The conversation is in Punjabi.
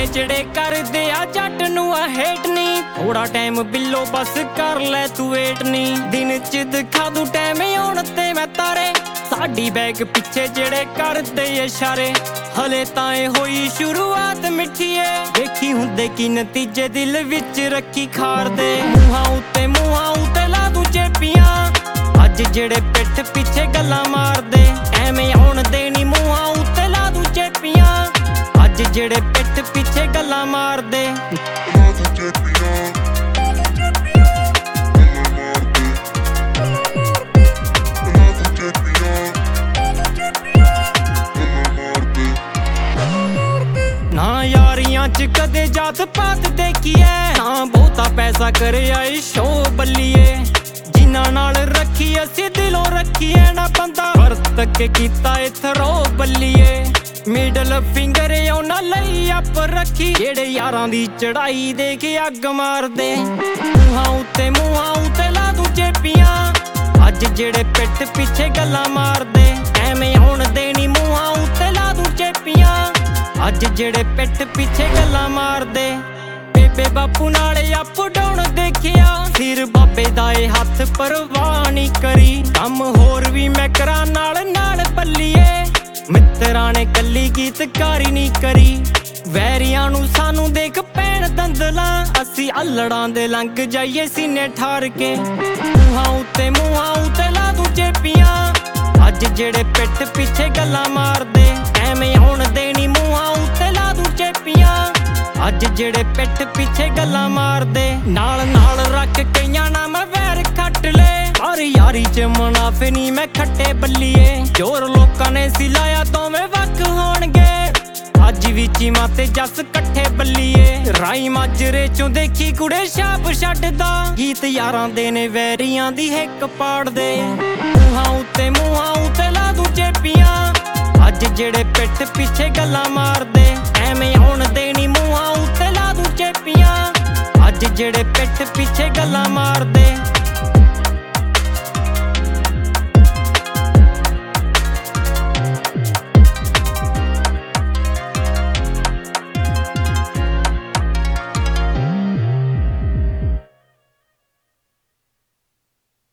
ਪਿੱਛੇ ਜਿਹੜੇ ਕਰਦੇ ਆ ਜੱਟ ਨੂੰ ਆ ਹੇਟ ਨੀ। ਥੋੜਾ ਟਾਈਮ ਬਿੱਲੋ ਬਸ ਕਰ ਲੈ ਤੂੰ ਵੇਟ ਨੀ। ਦਿਨ ਚ ਦਿਖਾ ਦੂ ਟਾਈਮ ਆਉਣ ਤੇ ਮੈਂ ਤਾਰੇ। ਸਾਡੀ ਬੈਗ ਪਿੱਛੇ ਜਿਹੜੇ ਕਰਦੇ ਇਸ਼ਾਰੇ। ਹਲੇ ਤਾਂ ਇਹ ਹੋਈ ਸ਼ੁਰੂਆਤ ਮਿੱਠੀਏ। ਦੇਖੀ ਹੁੰਦੇ ਕੀ ਨਤੀਜੇ ਦਿਲ ਵਿੱਚ ਰੱਖੀ ਖਾਰਦੇ। ਮੂੰਹਾਂ ਉੱਤੇ ਲਾ ਦੂ ਚੇਪੀਆਂ। ਅੱਜ ਜਿਹੜੇ ਪਿੱਠ ਪਿੱਛੇ ਗੱਲਾਂ ਮਾਰਦੇ ਐਵੇਂ ਆਉਣ ਦੇ ਨੀ। ਮੂੰਹਾਂ ਉੱਤੇ ਲਾ ਦੂ ਚੇਪੀਆਂ। ਅੱਜ ਜਿਹੜੇ ਪਿੱਠ ਪਿੱਛੇ ਗੱਲਾਂ ਮਾਰਦੇ ਨਾ ਯਾਰੀਆਂ ਚ ਕਦੇ ਜਾਤ ਪਾਤ ਦੇਖੀਏ। ਨਾ ਬਹੁਤਾ ਪੈਸਾ ਕਰਿਆ ਏ ਸ਼ੋ ਬੱਲੀਏ। ਜਿਨ੍ਹਾਂ ਨਾਲ ਰੱਖੀ ਅਸੀਂ ਦਿਲੋਂ ਰੱਖੀਏ ਨਾ ਬੰਦਾ। ਵਰਤ ਕੇ ਕੀਤਾ ਏ ਥਰੋ ਬੱਲੀਏ। ਮਿਡਲ ਫਿੰਗਰ ਉਹਨਾਂ ਲਈ ਅੱਪ ਰੱਖੀ। ਜਿਹੜੇ ਯਾਰਾਂ ਦੀ ਚੜਾਈ ਦੇ ਕੇ ਅੱਗ ਮਾਰਦੇ। ਮੂੰਹਾਂ ਉੱਤੇ ਲਾ ਦੂ ਚੇਪੀਆਂ। ਅੱਜ ਜਿਹੜੇ ਪਿੱਠ ਪਿੱਛੇ ਗੱਲਾਂ ਮਾਰਦੇ ਐਵੇਂ ਆਉਣ ਦੇ ਨੀ। ਮੂੰਹਾਂ ਉੱਤੇ ਲਾ ਦੂ ਚੇਪੀਆਂ। ਅੱਜ ਜਿਹੜੇ ਪਿੱਠ ਪਿੱਛੇ ਗੱਲਾਂ ਮਾਰਦੇ। ਬੇਬੇ ਬਾਪੂ ਨਾਲ ਅਪ ਡਾਊਨ ਦੇਖਿਆ। ਸਿਰ ਬਾਬੇ ਦਾ ਏ ਹੱਥ ਪਰਵਾਹ ਨੀ ਕਰੀ। ਕੰਮ ਹੋਰ ਵੀ ਮੈਂ ਕਰਾਂ ਨਾਲ ਬੱਲੀਏ। ਮਿੱਤਰਾਂ ਨੇ ਕੱਲੀ ਗੀਤਕਾਰੀ ਨੀ ਕਰੀ। ਵੈਰੀਆਂ ਨੂੰ ਸਾਨੂੰ ਦੇਖ ਪੈਣ ਦੰਦਲਾਂ। ਅਸੀਂ ਅਲੜਾਂ ਦੇ ਲੰਘ ਜਾਈਏ ਸੀਨੇ ਠਾਰ ਕੇ। ਮੂੰਹਾਂ ਉੱਤੇ ਲਾ ਦੂ ਚੇਪੀਆਂ। ਅੱਜ ਜਿਹੜੇ ਪਿੱਠ ਪਿੱਛੇ ਗੱਲਾਂ ਮਾਰਦੇ ਐਵੇਂ ਆਉਣ ਦੇ ਨੀ। ਮੂੰਹਾਂ ਉੱਤੇ ਲਾ ਦੂ ਚੇਪੀਆਂ। ਅੱਜ ਜਿਹੜੇ ਪਿੱਠ ਪਿੱਛੇ ਗੱਲਾਂ ਮਾਰਦੇ। ਨਾਲ ਰੱਖ ਕਈਆਂ ਨਾ ਮੈਂ ਵੈਰ ਖੱਟ ਲੈ। ਪਰ ਯਾਰੀ ਚ ਮੁਨਾਫੇ ਨੀ ਮੈਂ ਖੱਟੇ ਬੱਲੀਏ। ਜੋਰ ਲੋਕਾਂ ਨੇ ਸੀ ਲਾਇਆ ਦੋਵੇਂ ਵੱਖ ਹੋਣਗੇ। ਅੱਜ ਵੀ ਚੀਮਾ ਤੇ ਜੱਸ ਇਕੱਠੇ ਬੱਲੀਏ। ਰਾਈ ਮਾਜਰੇ ਚੋਂ ਦੇਖੀ ਕੁੜੇ ਛਾਪ ਛੱਡਦਾ। ਗੀਤ ਯਾਰਾਂ ਦੇ ਨੇ ਵੈਰੀਆਂ ਦੀ ਹਿੱਕ ਪਾੜਦੇ। ਮੂੰਹਾਂ ਉੱਤੇ ਲਾ ਦੂ ਚੇਪੀਆਂ। ਅੱਜ ਜਿਹੜੇ ਪਿੱਠ ਪਿੱਛੇ ਗੱਲਾਂ ਮਾਰਦੇ